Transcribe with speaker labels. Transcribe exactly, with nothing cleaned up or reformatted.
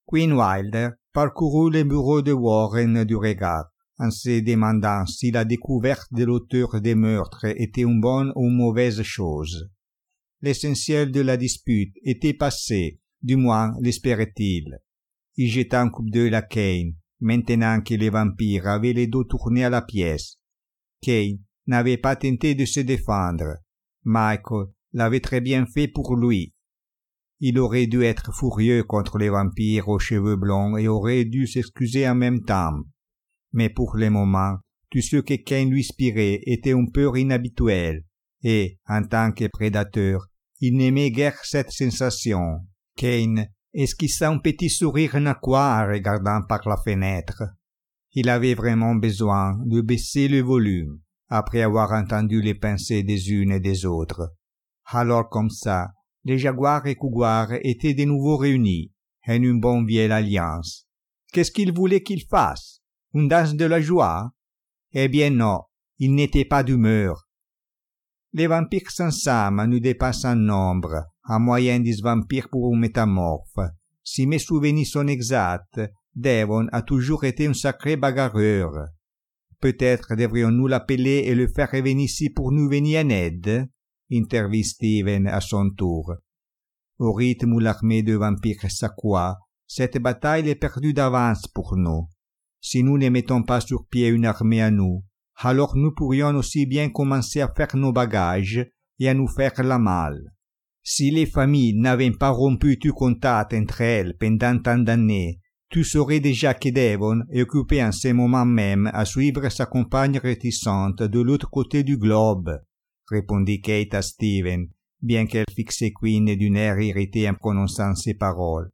Speaker 1: Queen Wilder parcourut les bureaux de Warren du regard, en se demandant si la découverte de l'auteur des meurtres était une bonne ou une mauvaise chose. L'essentiel de la dispute était passé, du moins l'espérait-il. Il jeta un coup d'œil à Kane, maintenant que les vampires avaient les dos tournés à la pièce. Kane n'avait pas tenté de se défendre. Michael l'avait très bien fait pour lui. Il aurait dû être furieux contre les vampires aux cheveux blonds et aurait dû s'excuser en même temps. Mais pour le moment, tout ce que Kane lui inspirait était une peur inhabituelle, et, en tant que prédateur, il n'aimait guère cette sensation. Kane esquissa un petit sourire narquois en regardant par la fenêtre. Il avait vraiment besoin de baisser le volume, après avoir entendu les pensées des unes et des autres. Alors comme ça, les jaguars et couguars étaient de nouveau réunis, en une bonne vieille alliance. Qu'est-ce qu'il voulait qu'ils fassent? Une danse de la joie? Eh bien non, il n'était pas d'humeur. Les vampires s'ensemble nous dépassent en nombre, en moyenne dix vampires pour un métamorphe. Si mes souvenirs sont exacts, Devon a toujours été un sacré bagarreur. Peut-être devrions-nous l'appeler et le faire revenir ici pour nous venir en aide? Intervint Steven à son tour. Au rythme où l'armée de vampires s'accroît, cette bataille est perdue d'avance pour nous. Si nous ne mettons pas sur pied une armée à nous, alors nous pourrions aussi bien commencer à faire nos bagages et à nous faire la malle. Si les familles n'avaient pas rompu tout contact entre elles pendant tant d'années, tu saurais déjà que Devon est occupé en ce moment même à suivre sa compagne réticente de l'autre côté du globe, répondit Kate à Steven, bien qu'elle fixait Queen d'une air irrité en prononçant ces paroles.